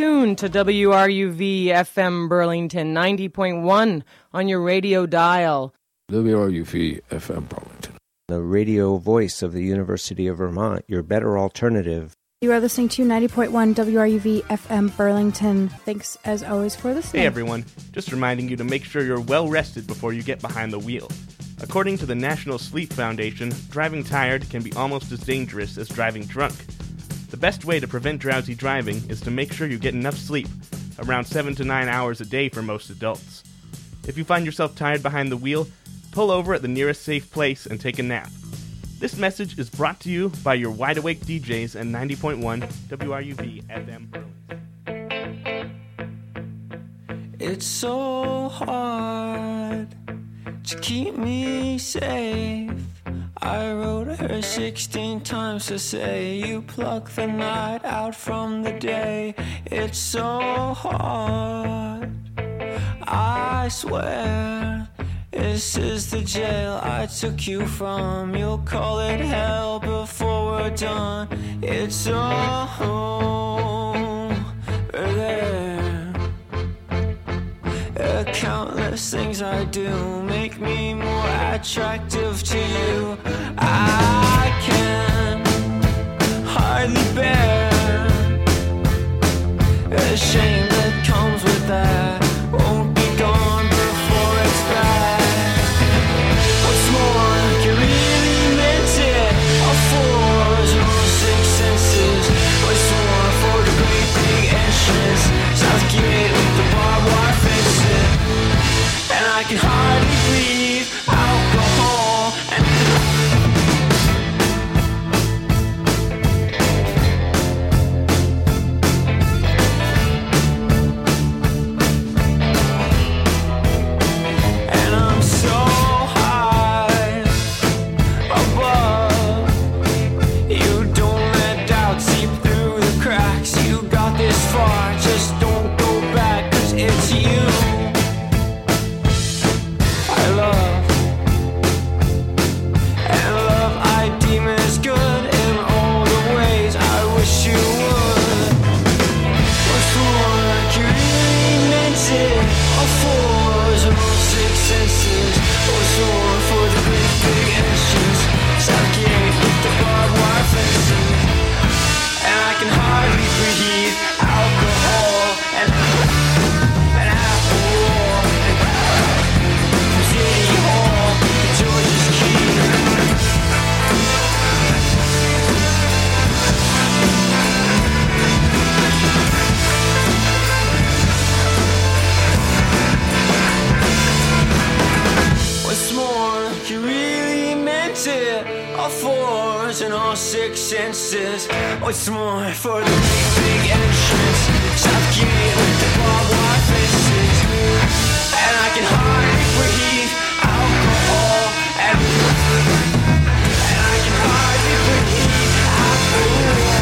tuned to WRUV FM Burlington 90.1 on your radio dial. WRUV FM Burlington, the radio voice of the University of Vermont, your better alternative. You are listening to 90.1 WRUV FM Burlington. Thanks, as always, for listening. Hey, everyone. Just reminding you to make sure you're well rested before you get behind the wheel. According to the National Sleep Foundation, driving tired can be almost as dangerous as driving drunk. The best way to prevent drowsy driving is to make sure you get enough sleep, around 7 to 9 hours a day for most adults. If you find yourself tired behind the wheel, pull over at the nearest safe place and take a nap. This message is brought to you by your wide-awake DJs at 90.1 WRUV FM Burlington. It's so hard to keep me safe. I wrote her 16 times to say you pluck the night out from the day. It's so hard, I swear. This is the jail I took you from. You'll call it hell before we're done. It's all there. Countless things I do make me more attractive to you. I can hardly bear the shame that comes with that. Won't be gone before it's back. What's more, you really meant it. All fours and all six senses. What's more for the great big entrance? South Gate with the barbed wire fences. And I can hardly breathe alcohol and I'm so high above. You don't let doubt seep through the cracks. You got this far, just don't go back, 'cause it's you I love, and love I deem as good in all the ways I wish you would. What's more, you really meant it. All fours and all six senses. What's more for the big, big entrance? South Gate with the barbed wire fencing. And I can hardly breathe alcohol and apple from City Hall to George's Key. What's more, you really meant it. All fours and all six senses. What's more for the big, big entrance? South Gate with the barbed wire fences. And I can hardly breathe alcohol and I can hardly breathe alcohol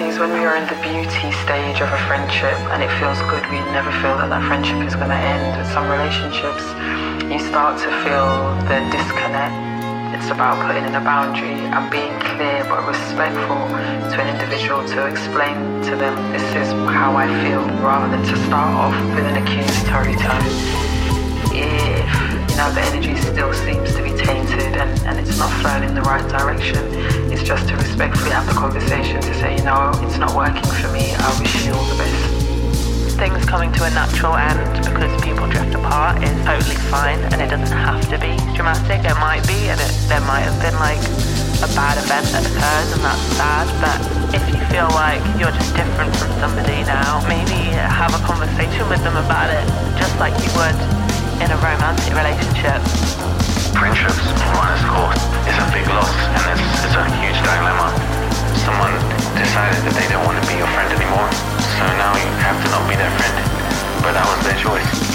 20s, when we are in the beauty stage of a friendship and it feels good, we never feel that that friendship is going to end. With some relationships, you start to feel the disconnect. It's about putting in a boundary and being clear but respectful to an individual, to explain to them this is how I feel, rather than to start off with an accusatory tone. If the energy still seems to be tainted and it's not flowing in the right direction, it's just to respectfully have the conversation to say, it's not working for me, I wish you all the best. Things coming to a natural end because people drift apart is totally fine, and it doesn't have to be dramatic. It might be, and there might have been like a bad event that occurs, and that's sad. But if you feel like you're just different from somebody now, maybe have a conversation with them about it, just like you would in a romantic relationship. Friendships run its course. It's a big loss, and it's a huge dilemma. Someone decided that they don't want to be your friend anymore, so now you have to not be their friend. But that was their choice.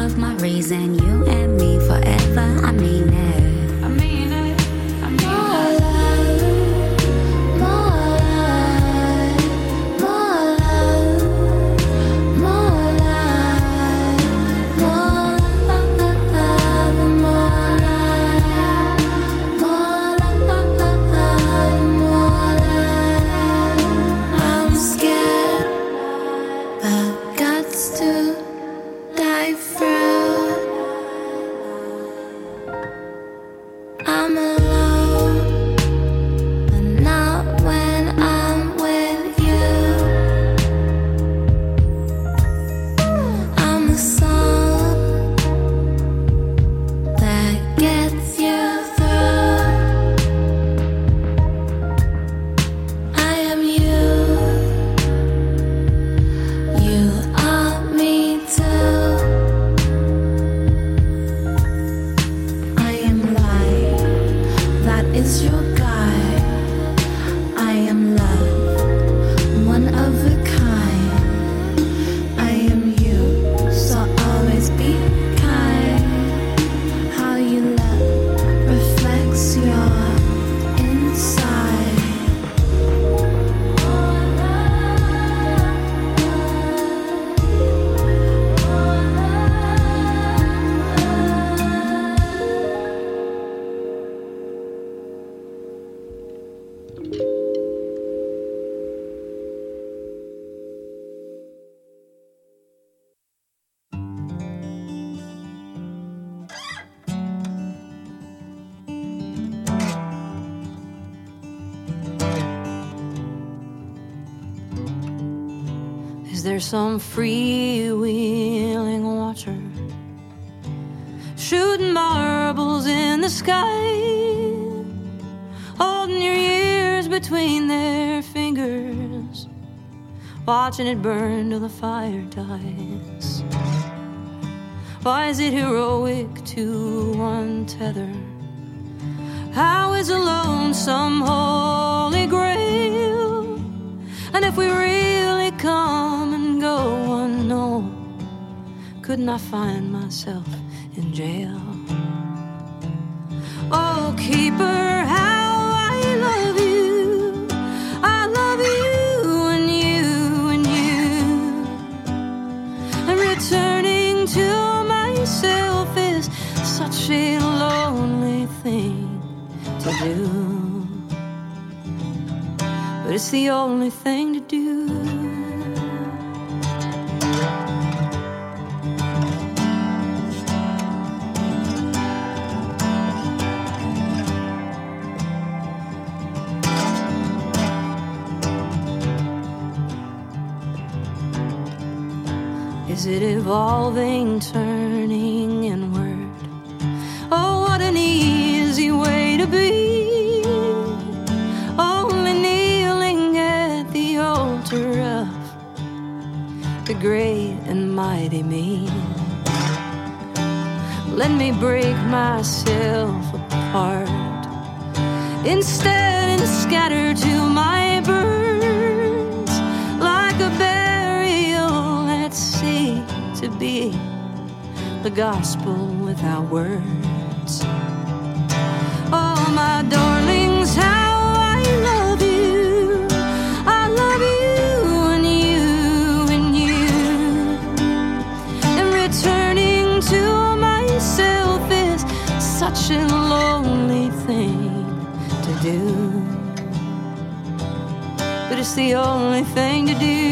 reason, you and me forever. I mean it. I mean it. as your guide. I am love, one of a kind. I am you, so always be kind. How you love reflects your inside. Is there some freewheeling watcher shooting marbles in the sky, holding your ears between their fingers, watching it burn till the fire dies? Why is it heroic to untether? How is alone some holy grail? And if we really come and go unknown, couldn't I find myself in jail? Oh, keeper, how I love you. I love you and you and you. And returning to myself is such a lonely thing to do, but it's the only thing to do. Is it evolving, turning inward? Oh, what an easy way to be, only kneeling at the altar of the great and mighty me. Let me break myself apart instead and scatter to my birds like a burial at sea, to be the gospel without words. Oh, my darlings, how I love you. I love you and you and you. And returning to myself is such a lonely thing to do, but it's the only thing to do.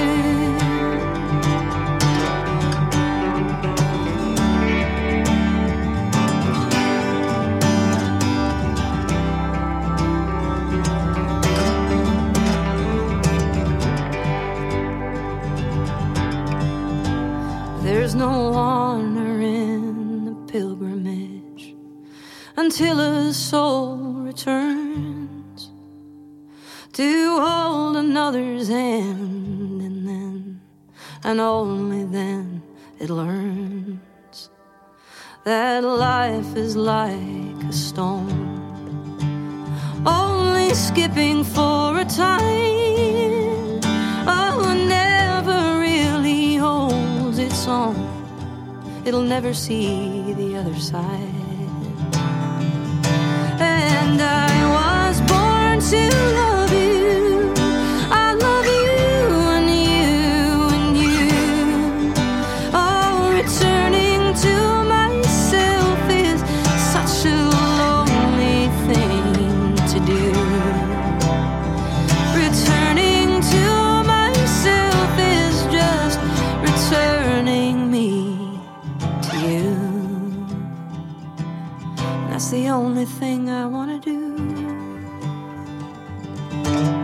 There's no honor in the pilgrimage until a soul returns to hold another's hand, and then, and only then, it learns that life is like a stone, only skipping for a time. Oh, never really holds its own. It'll never see the other side. And I was born to love you. I love you and you and you. Oh, returning to myself is such a lonely thing to do. Returning to myself is just returning me to you. That's the only thing I want to do.